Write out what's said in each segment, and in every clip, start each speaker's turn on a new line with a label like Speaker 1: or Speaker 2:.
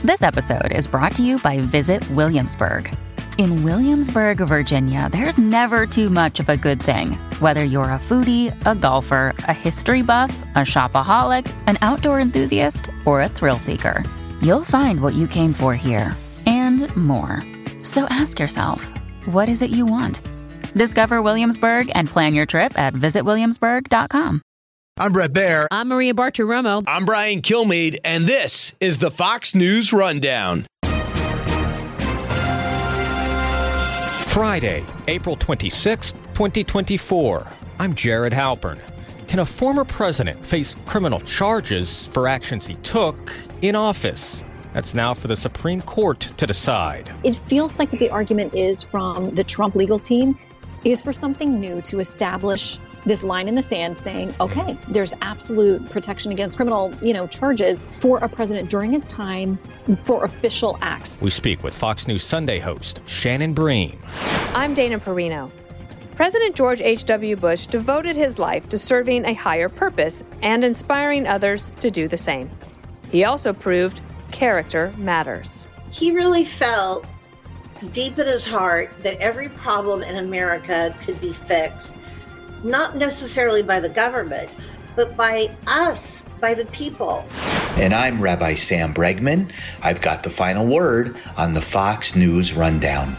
Speaker 1: This episode is brought to you by Visit Williamsburg. In Williamsburg, Virginia, there's never too much of a good thing. Whether you're a foodie, a golfer, a history buff, a shopaholic, an outdoor enthusiast, or a thrill seeker, you'll find what you came for here and more. So ask yourself, what is it you want? Discover Williamsburg and plan your trip at visitwilliamsburg.com.
Speaker 2: I'm Brett Baer.
Speaker 3: I'm Maria Bartiromo.
Speaker 4: I'm Brian Kilmeade, and this is the Fox News Rundown.
Speaker 5: Friday, April 26, 2024. I'm Jared Halpern. Can a former president face criminal charges for actions he took in office? That's now for the Supreme Court to decide.
Speaker 6: It feels like the argument is from the Trump legal team is for something new to establish this line in the sand saying, okay, there's absolute protection against criminal, charges for a president during his time for official acts.
Speaker 5: We speak with Fox News Sunday host Shannon Bream.
Speaker 3: I'm Dana Perino. President George H.W. Bush devoted his life to serving a higher purpose and inspiring others to do the same. He also proved character matters.
Speaker 7: He really felt deep in his heart that every problem in America could be fixed, not necessarily by the government, but by us, by the people.
Speaker 8: And I'm Rabbi Sam Bregman. I've got the final word on the Fox News Rundown.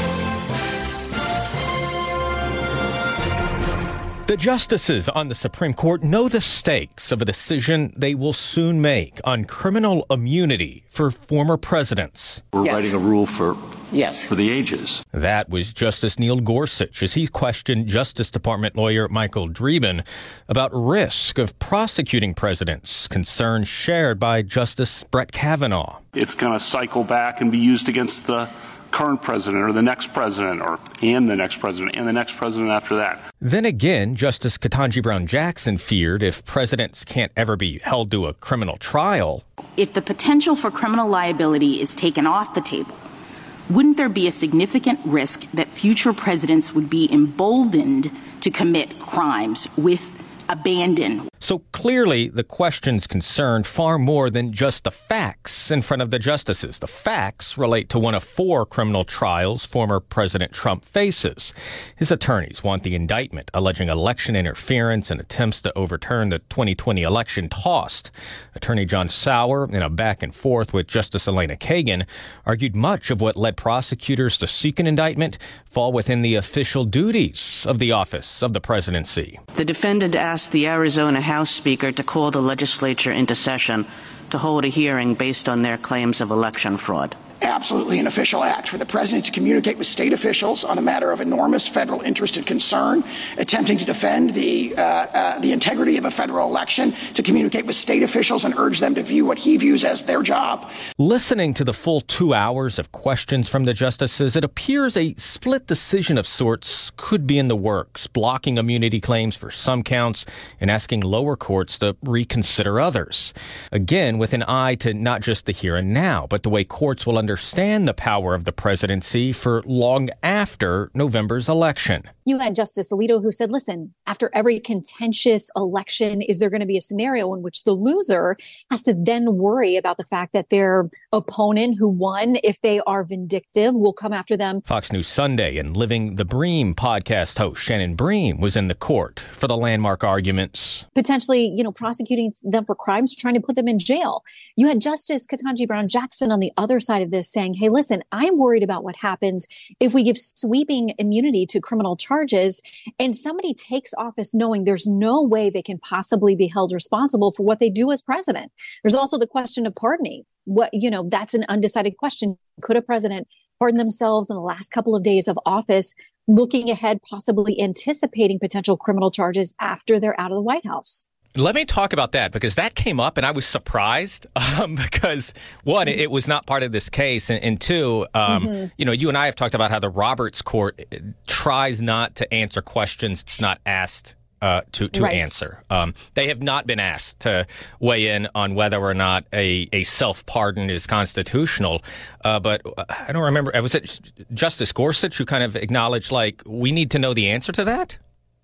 Speaker 5: The justices on the Supreme Court know the stakes of a decision they will soon make on criminal immunity for former presidents.
Speaker 9: We're writing a rule for the ages.
Speaker 5: That was Justice Neil Gorsuch as he questioned Justice Department lawyer Michael Dreeben about risk of prosecuting presidents, concerns shared by Justice Brett Kavanaugh.
Speaker 9: It's going to cycle back and be used against the current president or the next president and the next president and the next president after that.
Speaker 5: Then again, Justice Ketanji Brown Jackson feared if presidents can't ever be held to a criminal trial.
Speaker 10: If the potential for criminal liability is taken off the table, wouldn't there be a significant risk that future presidents would be emboldened to commit crimes with abandon?
Speaker 5: So clearly, the questions concern far more than just the facts in front of the justices. The facts relate to one of 4 criminal trials former President Trump faces. His attorneys want the indictment alleging election interference and attempts to overturn the 2020 election tossed. Attorney John Sauer, in a back and forth with Justice Elena Kagan, argued much of what led prosecutors to seek an indictment fall within the official duties of the office of the presidency.
Speaker 11: The defendant asked the Arizona House Speaker to call the legislature into session to hold a hearing based on their claims of election fraud.
Speaker 12: Absolutely an official act for the president to communicate with state officials on a matter of enormous federal interest and concern, attempting to defend the integrity of a federal election, to communicate with state officials and urge them to view what he views as their job.
Speaker 5: Listening to the full 2 hours of questions from the justices, it appears a split decision of sorts could be in the works, blocking immunity claims for some counts and asking lower courts to reconsider others. Again, with an eye to not just the here and now, but the way courts will understand the power of the presidency for long after November's election.
Speaker 6: You had Justice Alito who said, listen, after every contentious election, is there going to be a scenario in which the loser has to then worry about the fact that their opponent who won, if they are vindictive, will come after them?
Speaker 5: Fox News Sunday and Living the Bream podcast host Shannon Bream was in the court for the landmark arguments.
Speaker 6: Potentially, prosecuting them for crimes, trying to put them in jail. You had Justice Ketanji Brown Jackson on the other side of this saying, hey, listen, I'm worried about what happens if we give sweeping immunity to criminal charges and somebody takes office knowing there's no way they can possibly be held responsible for what they do as president. There's also the question of pardoning. That's an undecided question. Could a president pardon themselves in the last couple of days of office, looking ahead, possibly anticipating potential criminal charges after they're out of the White House?
Speaker 5: Let me talk about that, because that came up and I was surprised because, one, it was not part of this case. And two, you and I have talked about how the Roberts Court tries not to answer questions it's not asked to right. answer. They have not been asked to weigh in on whether or not a self-pardon is constitutional. But I don't remember. Was it Justice Gorsuch who kind of acknowledged, we need to know the answer to that?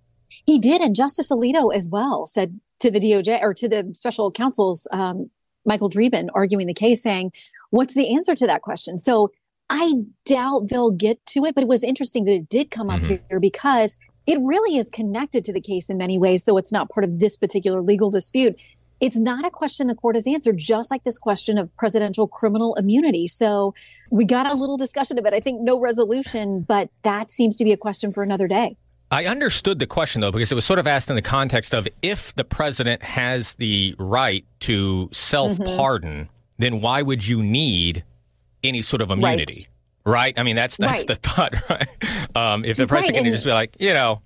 Speaker 6: He did. And Justice Alito as well said to the DOJ or to the special counsel's Michael Dreeben arguing the case saying, what's the answer to that question? So I doubt they'll get to it, but it was interesting that it did come up here because it really is connected to the case in many ways, though it's not part of this particular legal dispute. It's not a question the court has answered, just like this question of presidential criminal immunity. So we got a little discussion of it. I think no resolution, but that seems to be a question for another day.
Speaker 5: I understood the question, though, because it was sort of asked in the context of if the president has the right to self-pardon, then why would you need any sort of immunity? Right? I mean, that's the thought, right? If the president can just be like,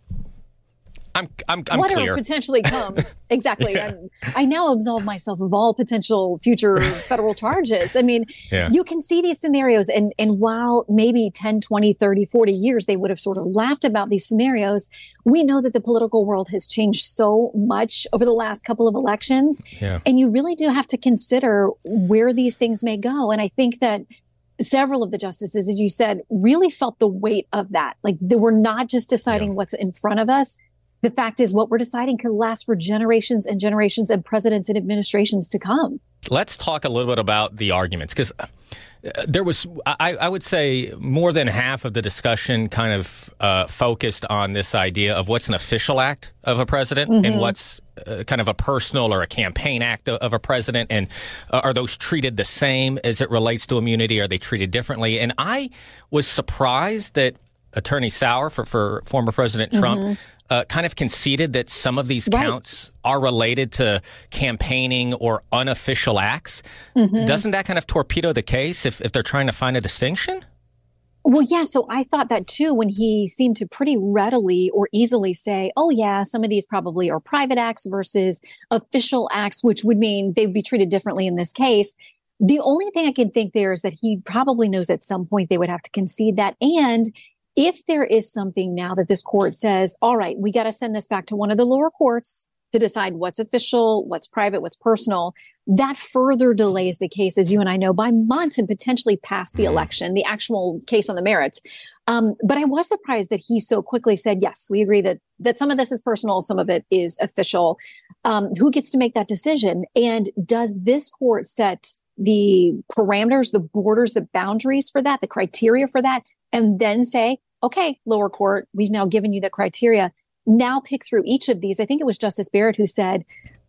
Speaker 5: I'm
Speaker 6: whatever
Speaker 5: clear.
Speaker 6: Potentially comes. Exactly. Yeah. I now absolve myself of all potential future federal charges. I mean, you can see these scenarios. And while maybe 10, 20, 30, 40 years, they would have sort of laughed about these scenarios, we know that the political world has changed so much over the last couple of elections. Yeah. And you really do have to consider where these things may go. And I think that several of the justices, as you said, really felt the weight of that. Like they were not just deciding what's in front of us. The fact is what we're deciding could last for generations and generations and presidents and administrations to come.
Speaker 5: Let's talk a little bit about the arguments, because there was, I would say, more than half of the discussion kind of focused on this idea of what's an official act of a president and what's kind of a personal or a campaign act of a president. And are those treated the same as it relates to immunity? Are they treated differently? And I was surprised that Attorney Sauer for former President Trump kind of conceded that some of these counts are related to campaigning or unofficial acts. Doesn't that kind of torpedo the case if they're trying to find a distinction?
Speaker 6: Well, yeah. So I thought that too, when he seemed to pretty readily or easily say, oh, yeah, some of these probably are private acts versus official acts, which would mean they'd be treated differently in this case. The only thing I can think there is that he probably knows at some point they would have to concede that. And if there is something now that this court says, all right, we got to send this back to one of the lower courts to decide what's official, what's private, what's personal, that further delays the case, as you and I know, by months and potentially past the election, the actual case on the merits. But I was surprised that he so quickly said, yes, we agree that some of this is personal, some of it is official. Who gets to make that decision? And does this court set the parameters, the borders, the boundaries for that, the criteria for that, and then say, okay, lower court, we've now given you the criteria. Now pick through each of these. I think it was Justice Barrett who said,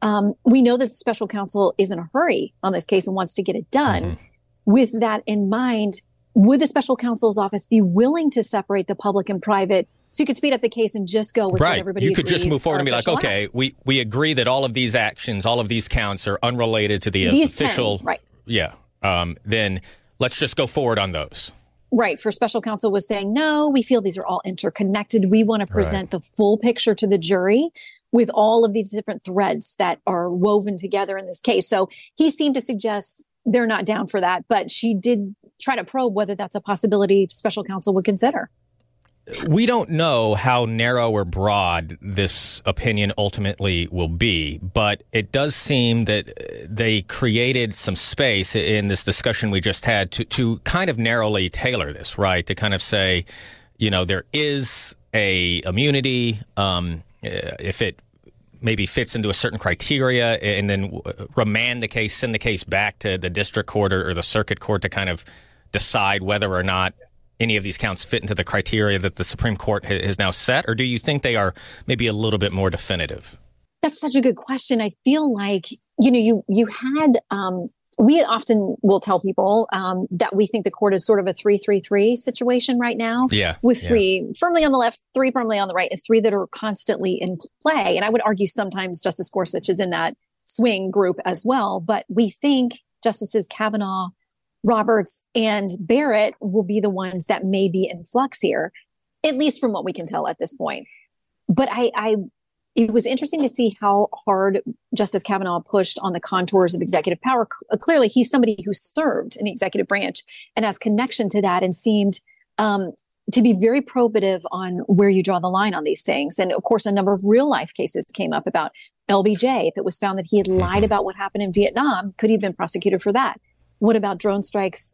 Speaker 6: we know that the special counsel is in a hurry on this case and wants to get it done. With that in mind, would the special counsel's office be willing to separate the public and private so you could speed up the case and just go with what everybody agrees?
Speaker 5: You could just move forward and be like, okay, we agree that all of these actions, all of these counts are unrelated to the official.
Speaker 6: 10, right.
Speaker 5: Yeah. Then let's just go forward on those.
Speaker 6: Right. For special counsel was saying, no, we feel these are all interconnected. We want to present the full picture to the jury with all of these different threads that are woven together in this case. So he seemed to suggest they're not down for that, but she did try to probe whether that's a possibility special counsel would consider.
Speaker 5: We don't know how narrow or broad this opinion ultimately will be, but it does seem that they created some space in this discussion we just had to kind of narrowly tailor this, right? To kind of say, there is a immunity if it maybe fits into a certain criteria, and then remand the case, send the case back to the district court or the circuit court to kind of decide whether or not any of these counts fit into the criteria that the Supreme Court has now set? Or do you think they are maybe a little bit more definitive?
Speaker 6: That's such a good question. I feel like, you had, we often will tell people that we think the court is sort of a 3-3-3 situation right now.
Speaker 5: Yeah.
Speaker 6: With three firmly on the left, three firmly on the right, and three that are constantly in play. And I would argue sometimes Justice Gorsuch is in that swing group as well. But we think Justices Kavanaugh, Roberts, and Barrett will be the ones that may be in flux here, at least from what we can tell at this point. But it was interesting to see how hard Justice Kavanaugh pushed on the contours of executive power. Clearly, he's somebody who served in the executive branch and has connection to that and seemed to be very probative on where you draw the line on these things. And of course, a number of real life cases came up about LBJ. If it was found that he had lied about what happened in Vietnam, could he have been prosecuted for that? What about drone strikes,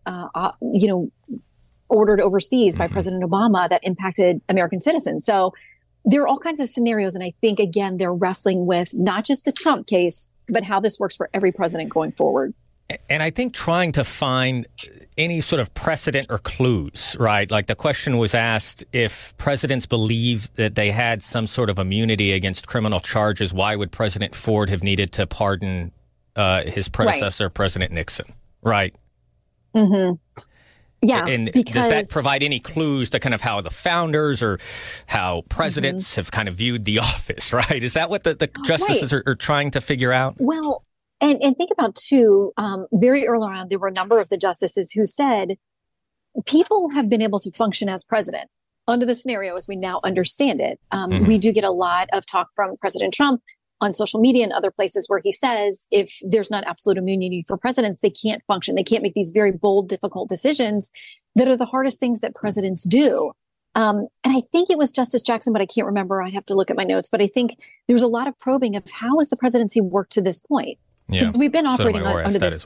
Speaker 6: ordered overseas by President Obama that impacted American citizens? So there are all kinds of scenarios. And I think, again, they're wrestling with not just the Trump case, but how this works for every president going forward.
Speaker 5: And I think trying to find any sort of precedent or clues, right? Like the question was asked, if presidents believed that they had some sort of immunity against criminal charges, why would President Ford have needed to pardon his predecessor, President Nixon, right?
Speaker 6: Mm-hmm. Yeah.
Speaker 5: And does that provide any clues to kind of how the founders or how presidents have kind of viewed the office, right? Is that what the justices are trying to figure out?
Speaker 6: Well, and think about, too, very early on, there were a number of the justices who said people have been able to function as president under the scenario as we now understand it. We do get a lot of talk from President Trump on social media and other places where he says if there's not absolute immunity for presidents, they can't function. They can't make these very bold, difficult decisions that are the hardest things that presidents do. And I think it was Justice Jackson, but I can't remember. I have to look at my notes. But I think there was a lot of probing of how has the presidency worked to this point? Because we've been operating under this,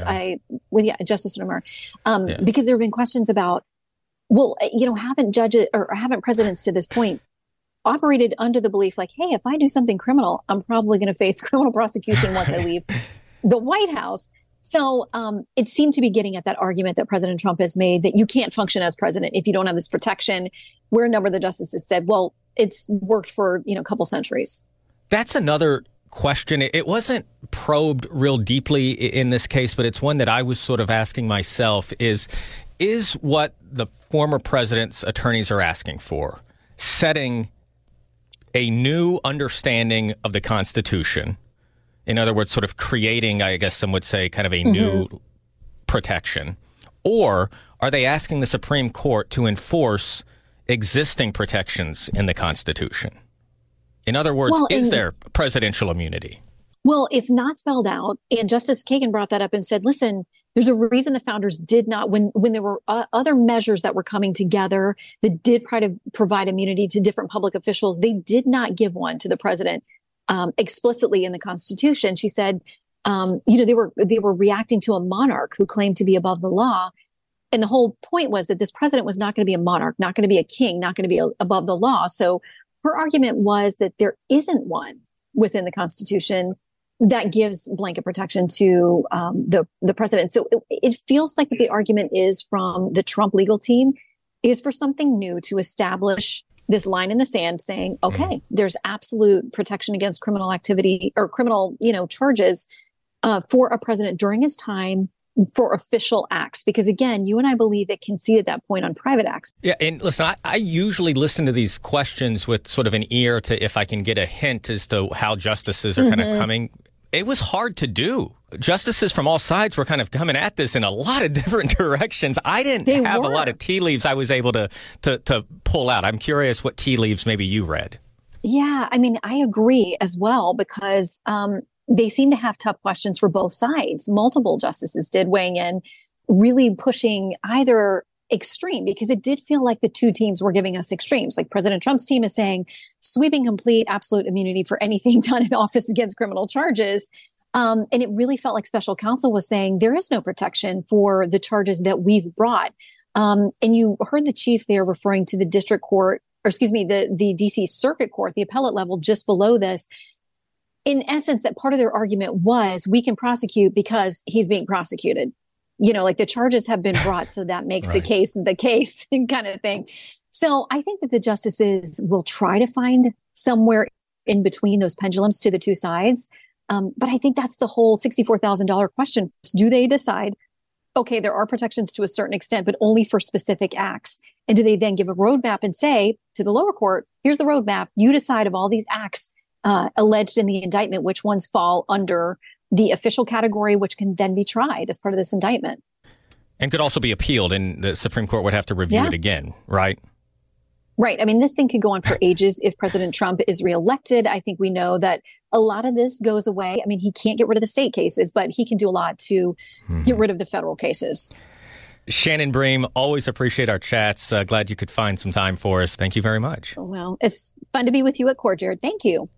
Speaker 6: Justice Sotomayor, because there have been questions about, well, haven't judges or haven't presidents to this point operated under the belief like, hey, if I do something criminal, I'm probably going to face criminal prosecution once I leave the White House. So it seemed to be getting at that argument that President Trump has made that you can't function as president if you don't have this protection, where a number of the justices said, well, it's worked for, a couple centuries.
Speaker 5: That's another question. It wasn't probed real deeply in this case, but it's one that I was sort of asking myself is what the former president's attorneys are asking for, setting a new understanding of the Constitution. In other words, sort of creating, I guess some would say, kind of a new protection. Or are they asking the Supreme Court to enforce existing protections in the Constitution? In other words, is there presidential immunity?
Speaker 6: Well, it's not spelled out. And Justice Kagan brought that up and said, listen, there's a reason the founders did not, when there were other measures that were coming together that did try to provide immunity to different public officials, they did not give one to the president explicitly in the Constitution. She said, they were reacting to a monarch who claimed to be above the law. And the whole point was that this president was not going to be a monarch, not going to be a king, not going to be above the law. So her argument was that there isn't one within the Constitution that gives blanket protection to the president. So it feels like the argument is from the Trump legal team is for something new to establish this line in the sand saying, okay, there's absolute protection against criminal activity or criminal, charges for a president during his time for official acts. Because again, you and I believe it conceded that point on private acts.
Speaker 5: Yeah. And listen, I usually listen to these questions with sort of an ear to if I can get a hint as to how justices are kind of coming. It was hard to do. Justices from all sides were kind of coming at this in a lot of different directions. I didn't have a lot of tea leaves I was able to pull out. I'm curious what tea leaves maybe you read.
Speaker 6: Yeah, I mean, I agree as well, because they seem to have tough questions for both sides. Multiple justices did weighing in, really pushing either extreme, because it did feel like the two teams were giving us extremes. Like President Trump's team is saying sweeping complete absolute immunity for anything done in office against criminal charges. And it really felt like special counsel was saying there is no protection for the charges that we've brought. And you heard the chief there referring to the district court, or excuse me, the DC Circuit Court, the appellate level just below this. In essence, that part of their argument was we can prosecute because he's being prosecuted. Like the charges have been brought, so that makes the case kind of thing. So I think that the justices will try to find somewhere in between those pendulums to the two sides. But I think that's the whole $64,000 question. Do they decide, okay, there are protections to a certain extent, but only for specific acts? And do they then give a roadmap and say to the lower court, here's the roadmap. You decide of all these acts alleged in the indictment, which ones fall under the official category, which can then be tried as part of this indictment.
Speaker 5: And could also be appealed, and the Supreme Court would have to review it again, right?
Speaker 6: Right. I mean, this thing could go on for ages if President Trump is reelected. I think we know that a lot of this goes away. I mean, he can't get rid of the state cases, but he can do a lot to get rid of the federal cases.
Speaker 5: Shannon Bream, always appreciate our chats. Glad you could find some time for us. Thank you very much.
Speaker 6: Well, it's fun to be with you at court, Jared. Thank you.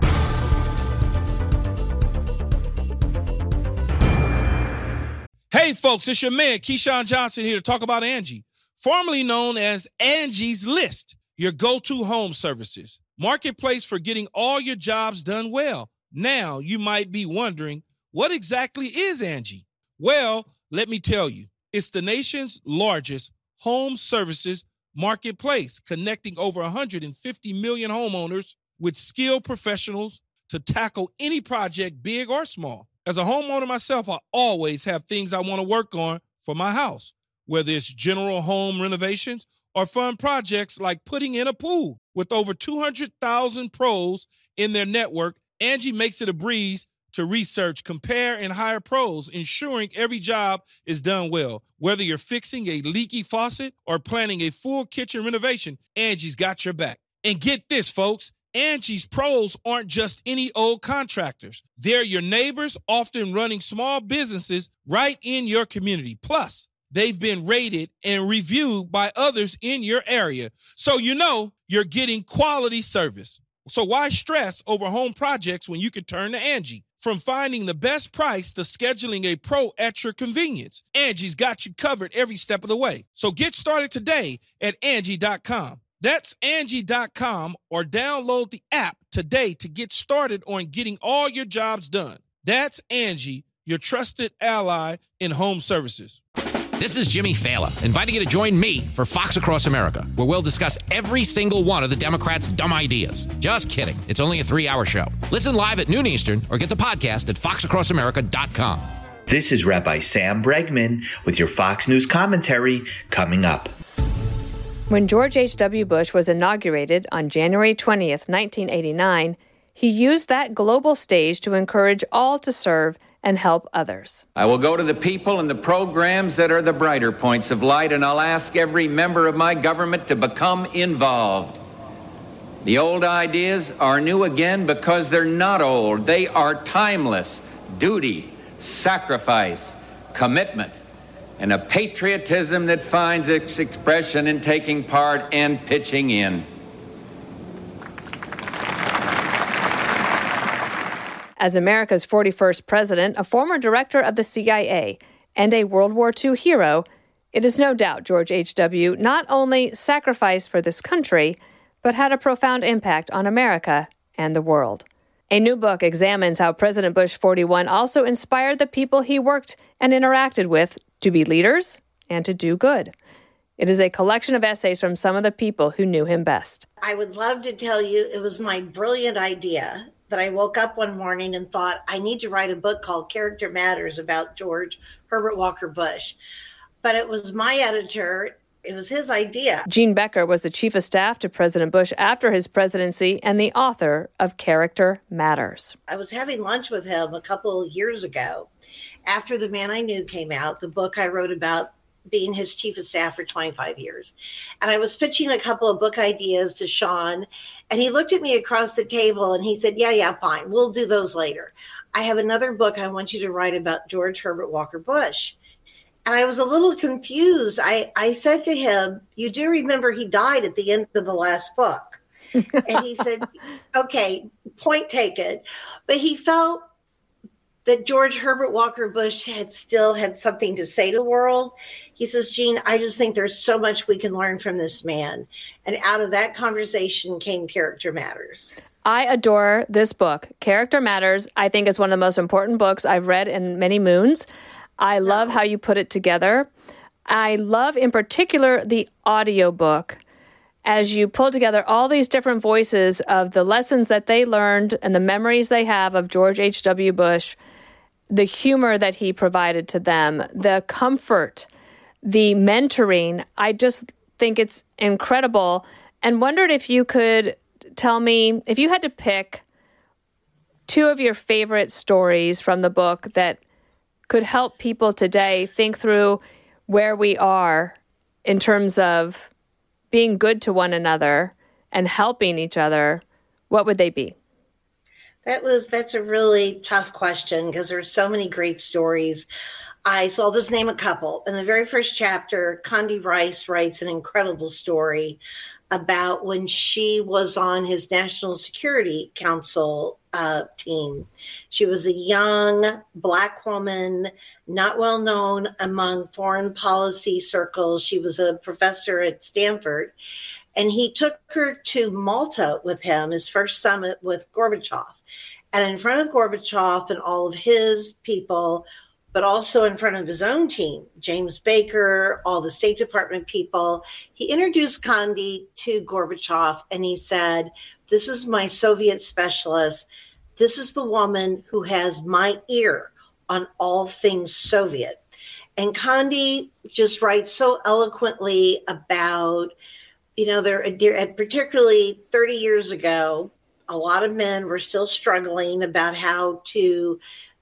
Speaker 2: Hey, folks, it's your man, Keyshawn Johnson, here to talk about Angie, formerly known as Angie's List, your go-to home services. Marketplace for getting all your jobs done well. Now, you might be wondering, what exactly is Angie? Well, let me tell you, it's the nation's largest home services marketplace, connecting over 150 million homeowners with skilled professionals to tackle any project, big or small. As a homeowner myself, I always have things I want to work on for my house, whether it's general home renovations or fun projects like putting in a pool. With over 200,000 pros in their network, Angie makes it a breeze to research, compare, and hire pros, ensuring every job is done well. Whether you're fixing a leaky faucet or planning a full kitchen renovation, Angie's got your back. And get this, folks, Angie's pros aren't just any old contractors. They're your neighbors, often running small businesses right in your community. Plus, they've been rated and reviewed by others in your area, so you know you're getting quality service. So why stress over home projects when you can turn to Angie? From finding the best price to scheduling a pro at your convenience, Angie's got you covered every step of the way. So get started today at Angie.com. That's Angie.com, or download the app today to get started on getting all your jobs done. That's Angie, your trusted ally in home services.
Speaker 13: This is Jimmy Fallon, inviting you to join me for Fox Across America, where we'll discuss every single one of the Democrats' dumb ideas. Just kidding. It's only a 3-hour show. Listen live at noon Eastern or get the podcast at foxacrossamerica.com.
Speaker 8: This is Rabbi Sam Bregman with your Fox News commentary coming up.
Speaker 3: When George H.W. Bush was inaugurated on January 20th, 1989, he used that global stage to encourage all to serve and help others.
Speaker 14: I will go to the people and the programs that are the brighter points of light, and I'll ask every member of my government to become involved. The old ideas are new again because they're not old. They are timeless. Duty, sacrifice, commitment, and a patriotism that finds its expression in taking part and pitching in.
Speaker 3: As America's 41st president, a former director of the CIA, and a World War II hero, it is no doubt George H.W. not only sacrificed for this country, but had a profound impact on America and the world. A new book examines how President Bush 41 also inspired the people he worked and interacted with to be leaders and to do good. It is a collection of essays from some of the people who knew him best.
Speaker 7: I would love to tell you it was my brilliant idea that I woke up one morning and thought, I need to write a book called Character Matters about George Herbert Walker Bush. But it was my editor. It was his idea.
Speaker 3: Gene Becker was the chief of staff to President Bush after his presidency and the author of Character Matters.
Speaker 7: I was having lunch with him a couple of years ago after The Man I Knew came out, the book I wrote about being his chief of staff for 25 years. And I was pitching a couple of book ideas to Sean, and he looked at me across the table and he said, yeah, fine. We'll do those later. I have another book I want you to write about George Herbert Walker Bush. And I was a little confused. I said to him, you do remember he died at the end of the last book. And he said, okay, point taken. But he felt that George Herbert Walker Bush had something to say to the world. He says, Gene, I just think there's so much we can learn from this man. And out of that conversation came Character Matters.
Speaker 3: I adore this book. Character Matters, I think, is one of the most important books I've read in many moons. I love how you put it together. I love, in particular, the audiobook, as you pull together all these different voices of the lessons that they learned and the memories they have of George H.W. Bush, the humor that he provided to them, the comfort, the mentoring. I just think it's incredible, and wondered if you could tell me, if you had to pick two of your favorite stories from the book that could help people today think through where we are in terms of being good to one another and helping each other, what would they be?
Speaker 7: That's a really tough question because there's so many great stories. So I'll just name a couple. In the very first chapter, Condi Rice writes an incredible story about when she was on his National Security Council team. She was a young Black woman, not well known among foreign policy circles. She was a professor at Stanford, and he took her to Malta with him, his first summit with Gorbachev. And in front of Gorbachev and all of his people, but also in front of his own team, James Baker, all the State Department people. He introduced Condi to Gorbachev, and he said, "This is my Soviet specialist. This is the woman who has my ear on all things Soviet." And Condi just writes so eloquently about, particularly 30 years ago, a lot of men were still struggling about how to,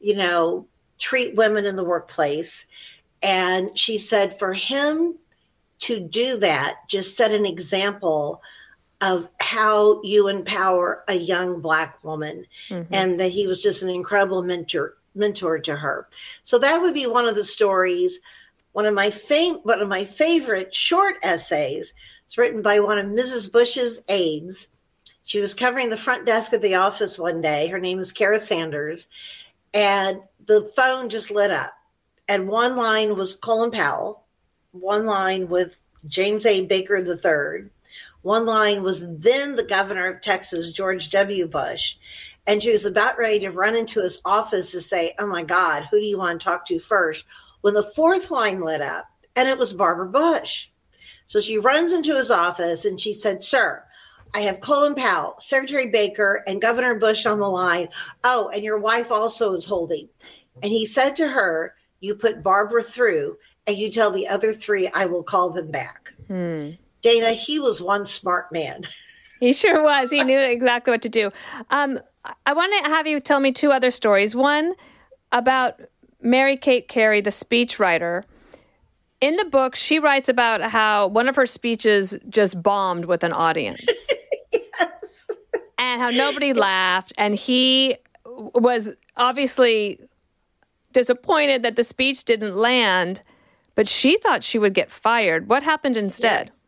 Speaker 7: treat women in the workplace. And she said for him to do that just set an example of how you empower a young Black woman, and that he was just an incredible mentor to her. So that would be one of the stories. One of my favorite short essays is written by one of Mrs. Bush's aides. She was covering the front desk at the office one day. Her name is Kara Sanders, and the phone just lit up. And one line was Colin Powell, one line with James A. Baker III, one line was then the governor of Texas, George W. Bush. And she was about ready to run into his office to say, "Oh my God, who do you want to talk to first?" when the fourth line lit up, and it was Barbara Bush. So she runs into his office and she said, "Sir, I have Colin Powell, Secretary Baker, and Governor Bush on the line. Oh, and your wife also is holding." And he said to her, "You put Barbara through, and you tell the other three I will call them back." Dana, he was one smart man.
Speaker 3: He sure was. He knew exactly what to do. I want to have you tell me two other stories. One about Mary Kate Carey, the speechwriter. In the book, she writes about how one of her speeches just bombed with an audience.
Speaker 7: Yes.
Speaker 3: And how nobody laughed. And he was obviously disappointed that the speech didn't land, but she thought she would get fired. What happened instead?
Speaker 7: Yes.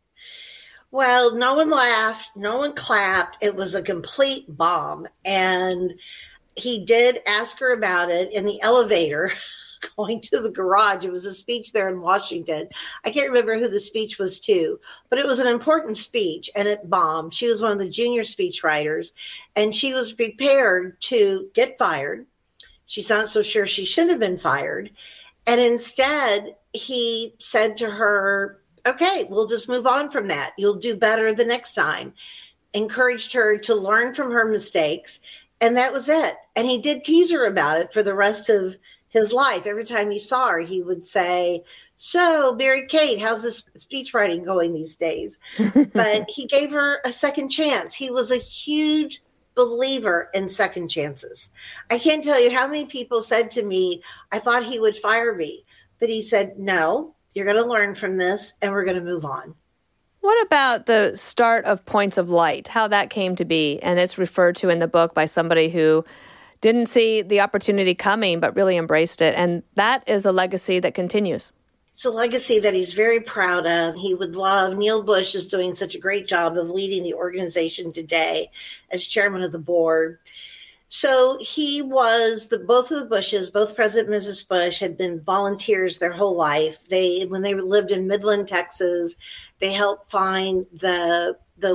Speaker 7: Well, no one laughed, no one clapped. It was a complete bomb. And he did ask her about it in the elevator going to the garage. It was a speech there in Washington. I can't remember who the speech was to, but it was an important speech and it bombed. She was one of the junior speechwriters, and she was prepared to get fired. She's not so sure she should have been fired. And instead, he said to her, "Okay, we'll just move on from that. You'll do better the next time." Encouraged her to learn from her mistakes. And that was it. And he did tease her about it for the rest of his life. Every time he saw her, he would say, "So, Mary Kate, how's this speech writing going these days?" But he gave her a second chance. He was a huge believer in second chances. I can't tell you how many people said to me, "I thought he would fire me." But he said, "No, you're going to learn from this, and we're going to move on."
Speaker 3: What about the start of Points of Light, how that came to be? And it's referred to in the book by somebody who didn't see the opportunity coming, but really embraced it. And that is a legacy that continues.
Speaker 7: It's a legacy that he's very proud of. He would love. Neil Bush is doing such a great job of leading the organization today as chairman of the board. So he was both of the Bushes, both President and Mrs. Bush, had been volunteers their whole life. When they lived in Midland, Texas, they helped find the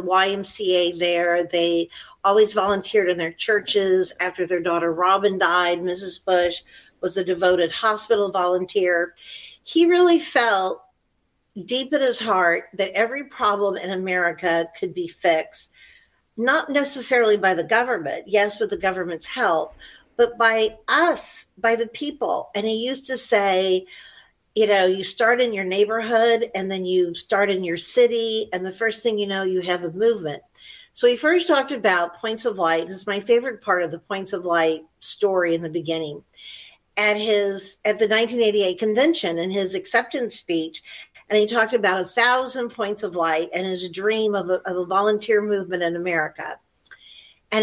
Speaker 7: YMCA there. They always volunteered in their churches. After their daughter Robin died, Mrs. Bush was a devoted hospital volunteer. He really felt deep in his heart that every problem in America could be fixed, not necessarily by the government, yes, with the government's help, but by us, by the people. And he used to say, you start in your neighborhood and then you start in your city, and the first thing you know, you have a movement. So he first talked about Points of Light. This is my favorite part of the Points of Light story in the beginning. At the 1988 convention, in his acceptance speech, and he talked about 1,000 points of light and his dream of a volunteer movement in America. And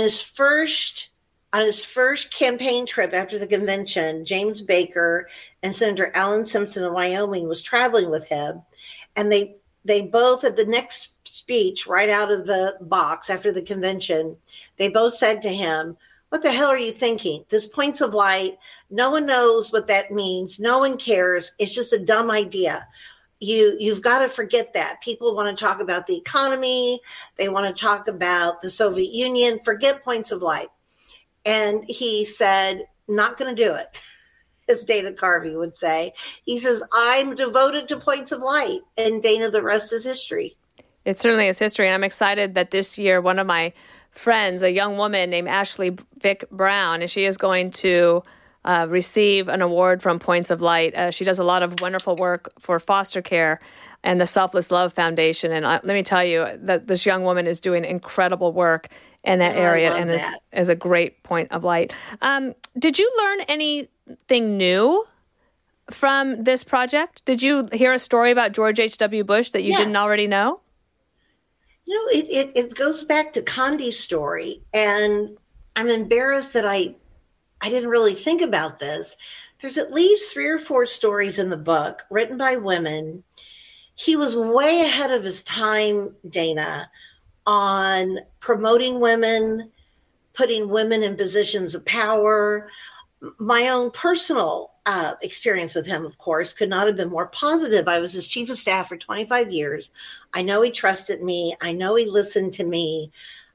Speaker 7: on his first campaign trip after the convention, James Baker and Senator Alan Simpson of Wyoming was traveling with him. And they both, at the next speech, right out of the box after the convention, they both said to him, "What the hell are you thinking? This Points of Light, no one knows what that means. No one cares. It's just a dumb idea. You've got to forget that. People want to talk about the economy. They want to talk about the Soviet Union. Forget Points of Light." And he said, "Not going to do it." as Dana Carvey would say. He says, I'm devoted to points of light. And Dana, the rest is history.
Speaker 3: It certainly is history. And I'm excited that this year, one of my friends, a young woman named Ashley Vick Brown, and she is going to receive an award from Points of Light. She does a lot of wonderful work for foster care and the Selfless Love Foundation. And let me tell you that this young woman is doing incredible work in that area and is a great point of light. Did you learn anything new from this project? Did you hear a story about George H.W. Bush that you didn't already know?
Speaker 7: You know, it goes back to Condi's story, and I'm embarrassed that I didn't really think about this. There's at least 3 or 4 stories in the book written by women. He was way ahead of his time, Dana, on promoting women, putting women in positions of power. My own personal experience with him, of course, could not have been more positive. I was his chief of staff for 25 years. I know he trusted me. I know he listened to me.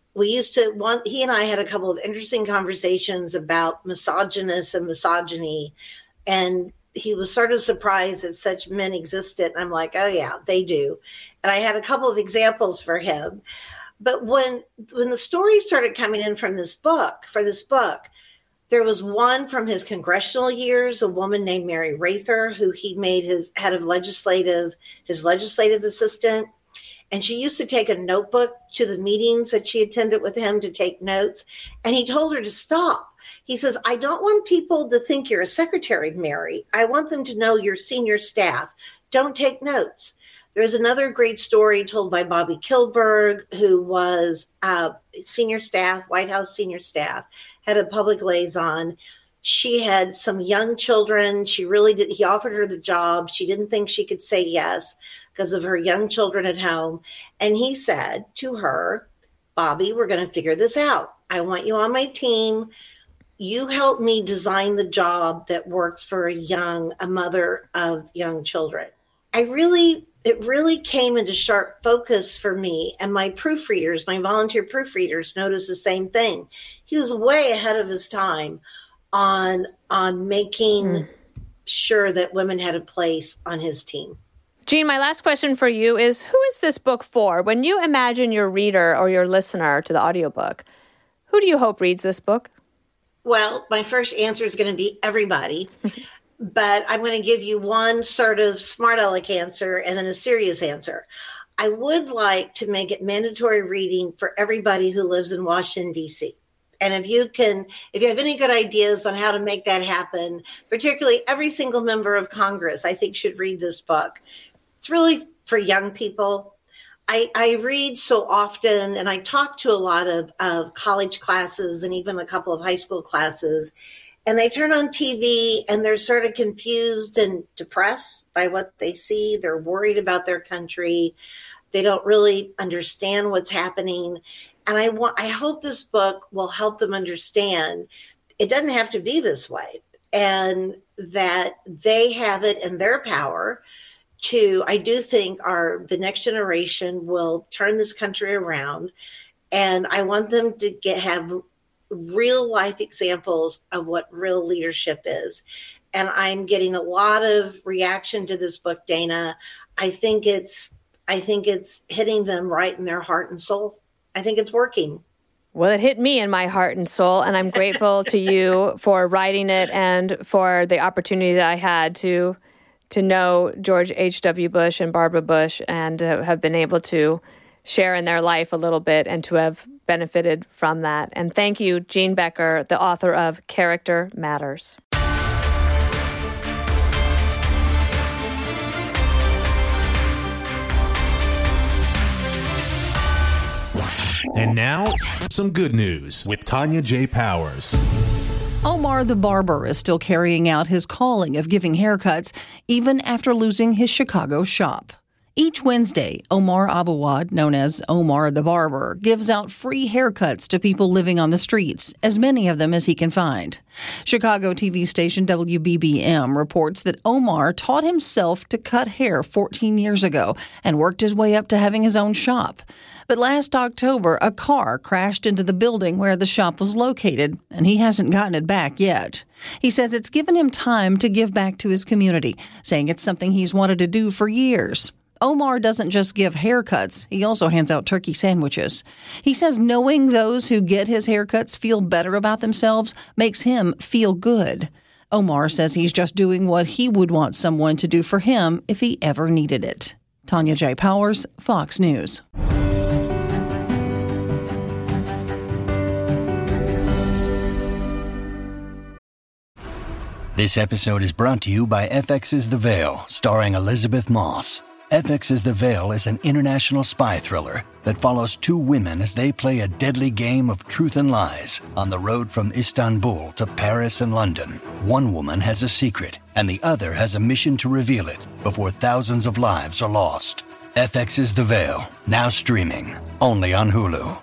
Speaker 7: He and I had a couple of interesting conversations about misogynists and misogyny. And he was sort of surprised that such men existed. And I'm like, oh yeah, they do. And I had a couple of examples for him. But when the stories started coming in from this book, there was one from his congressional years, a woman named Mary Rather, who he made his head of his legislative assistant. And she used to take a notebook to the meetings that she attended with him to take notes. And he told her to stop. He says, I don't want people to think you're a secretary, Mary. I want them to know you're senior staff. Don't take notes. There's another great story told by Bobby Kilberg, who was senior staff, White House senior staff, had a public liaison. She had some young children. He offered her the job. She didn't think she could say yes because of her young children at home. And he said to her, Bobby, we're going to figure this out. I want you on my team. You help me design the job that works for a mother of young children. It really came into sharp focus for me, and my proofreaders, my volunteer proofreaders, noticed the same thing. He was way ahead of his time on making sure that women had a place on his team.
Speaker 3: Jean, my last question for you is, who is this book for? When you imagine your reader or your listener to the audiobook, who do you hope reads this book?
Speaker 7: Well, my first answer is going to be everybody. But I'm going to give you one sort of smart aleck answer and then a serious answer. I would like to make it mandatory reading for everybody who lives in Washington, D.C. And if you have any good ideas on how to make that happen, particularly every single member of Congress, I think should read this book. It's really for young people. I read so often, and I talk to a lot of college classes and even a couple of high school classes. And they turn on TV and they're sort of confused and depressed by what they see. They're worried about their country. They don't really understand what's happening. And I hope this book will help them understand it doesn't have to be this way, and that they have it in their power to, I do think the next generation will turn this country around. And I want them to have real life examples of what real leadership is. And I'm getting a lot of reaction to this book, Dana. I think it's hitting them right in their heart and soul. I think it's working.
Speaker 3: Well, it hit me in my heart and soul, and I'm grateful to you for writing it and for the opportunity that I had to know George H.W. Bush and Barbara Bush and have been able to share in their life a little bit and to have benefited from that. And thank you, Jean Becker, the author of Character Matters.
Speaker 15: And now, some good news with Tanya J. Powers.
Speaker 16: Omar the barber is still carrying out his calling of giving haircuts even after losing his Chicago shop. Each Wednesday, Omar Abouad, known as Omar the Barber, gives out free haircuts to people living on the streets, as many of them as he can find. Chicago TV station WBBM reports that Omar taught himself to cut hair 14 years ago and worked his way up to having his own shop. But last October, a car crashed into the building where the shop was located, and he hasn't gotten it back yet. He says it's given him time to give back to his community, saying it's something he's wanted to do for years. Omar doesn't just give haircuts, he also hands out turkey sandwiches. He says knowing those who get his haircuts feel better about themselves makes him feel good. Omar says he's just doing what he would want someone to do for him if he ever needed it. Tanya J. Powers, Fox News.
Speaker 17: This episode is brought to you by FX's The Veil, starring Elizabeth Moss. FX's The Veil is an international spy thriller that follows two women as they play a deadly game of truth and lies on the road from Istanbul to Paris and London. One woman has a secret, and the other has a mission to reveal it before thousands of lives are lost. FX's The Veil, now streaming, only on Hulu.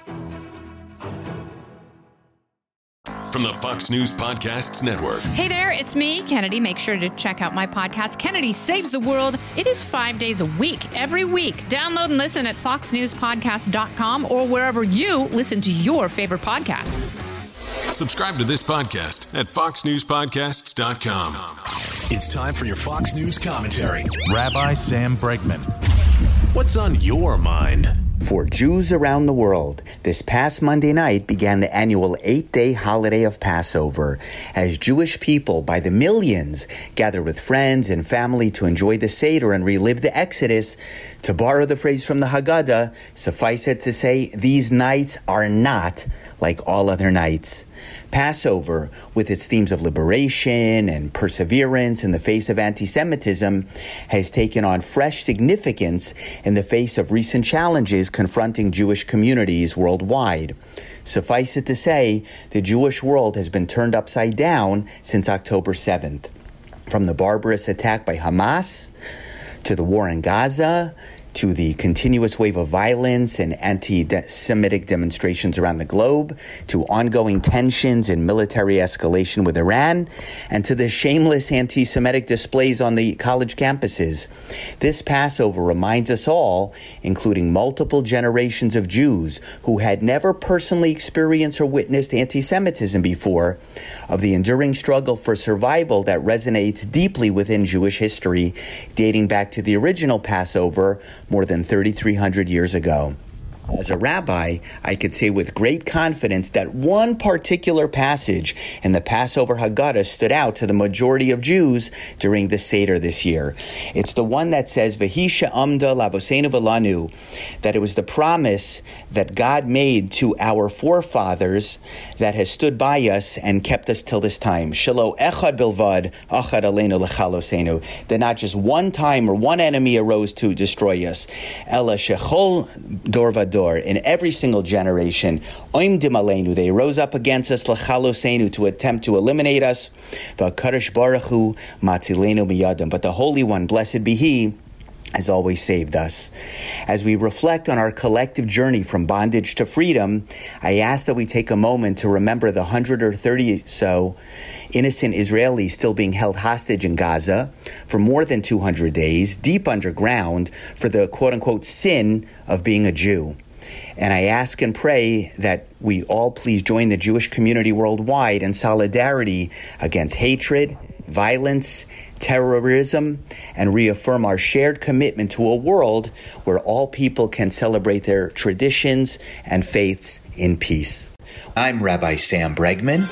Speaker 18: From the Fox News Podcasts Network.
Speaker 19: Hey there, it's me, Kennedy. Make sure to check out my podcast, Kennedy Saves the World. It is 5 days a week, every week. Download and listen at foxnewspodcast.com or wherever you listen to your favorite podcast.
Speaker 18: Subscribe to this podcast at foxnewspodcasts.com.
Speaker 15: It's time for your Fox News commentary. Rabbi Sam Bregman. What's on your mind?
Speaker 20: For Jews around the world, this past Monday night began the annual 8-day holiday of Passover, as Jewish people by the millions gather with friends and family to enjoy the Seder and relive the Exodus. To borrow the phrase from the Haggadah, suffice it to say, these nights are not like all other nights. Passover, with its themes of liberation and perseverance in the face of anti-Semitism, has taken on fresh significance in the face of recent challenges confronting Jewish communities worldwide. Suffice it to say, the Jewish world has been turned upside down since October 7th. From the barbarous attack by Hamas, to the war in Gaza, to the continuous wave of violence and anti-Semitic demonstrations around the globe, to ongoing tensions and military escalation with Iran, and to the shameless anti-Semitic displays on the college campuses. This Passover reminds us all, including multiple generations of Jews who had never personally experienced or witnessed anti-Semitism before, of the enduring struggle for survival that resonates deeply within Jewish history, dating back to the original Passover more than 3,300 years ago. As a rabbi, I could say with great confidence that one particular passage in the Passover Haggadah stood out to the majority of Jews during the Seder this year. It's the one that says, V'hi she'amda la'avoseinu v'lanu, that it was the promise that God made to our forefathers that has stood by us and kept us till this time. Shelo echad bilvad achad aleinu l'chalosenu, that not just one time or one enemy arose to destroy us. Ela shechol dor vador, in every single generation, oimdim aleinu, they rose up against us, l'chalosenu, to attempt to eliminate us. V'akadosh baruch hu matzilenu miyadam, but the Holy One, blessed be He, has always saved us. As we reflect on our collective journey from bondage to freedom, I ask that we take a moment to remember the 130 or so innocent Israelis still being held hostage in Gaza for more than 200 days, deep underground, for the quote-unquote sin of being a Jew. And I ask and pray that we all please join the Jewish community worldwide in solidarity against hatred, violence, terrorism, and reaffirm our shared commitment to a world where all people can celebrate their traditions and faiths in peace.
Speaker 8: I'm Rabbi Sam Bregman.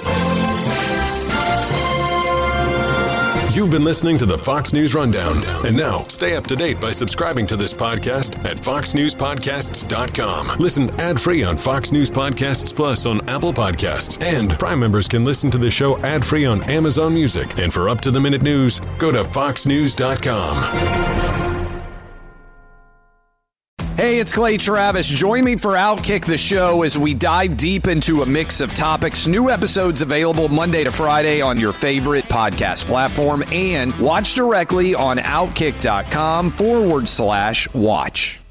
Speaker 18: You've been listening to the Fox News Rundown. And now, stay up to date by subscribing to this podcast at foxnewspodcasts.com. Listen ad-free on Fox News Podcasts Plus on Apple Podcasts. And Prime members can listen to the show ad-free on Amazon Music. And for up-to-the-minute news, go to foxnews.com.
Speaker 4: Hey,
Speaker 21: Hey, it's Clay Travis. Join me for Outkick the Show as we dive deep into a mix of topics. New episodes available Monday to Friday on your favorite podcast platform, and watch directly on Outkick.com/watch.